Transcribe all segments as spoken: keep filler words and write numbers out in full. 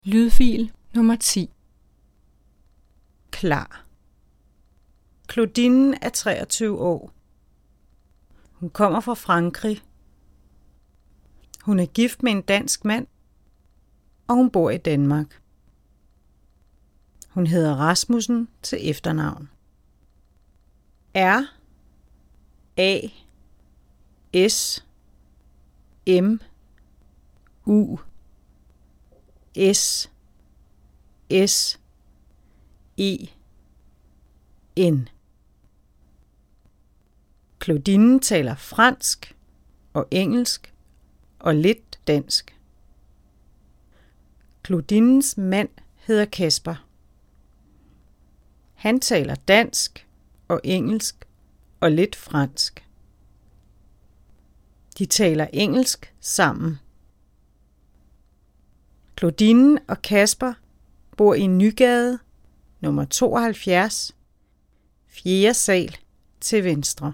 Lydfil nummer ti. Klar. Claudine er treogtyve år. Hun kommer fra Frankrig. Hun er gift med en dansk mand, og hun bor i Danmark. Hun hedder Rasmussen til efternavn. R A S M U S S E N. Claudine taler fransk og engelsk og lidt dansk. Claudines mand hedder Kasper. Han taler dansk og engelsk og lidt fransk. De taler engelsk sammen. Claudine og Kasper bor i Nygade, nummer tooghalvfjerds, fjerde sal til venstre.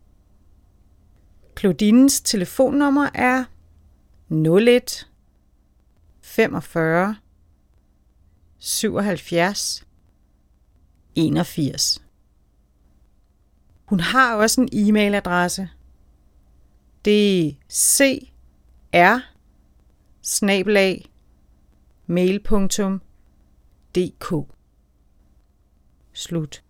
Claudines telefonnummer er nul et femogfyrre syvoghalvfjerds enogfirs. Hun har også en e-mailadresse. Det er c r bindestreg mail punktum d k. Slut.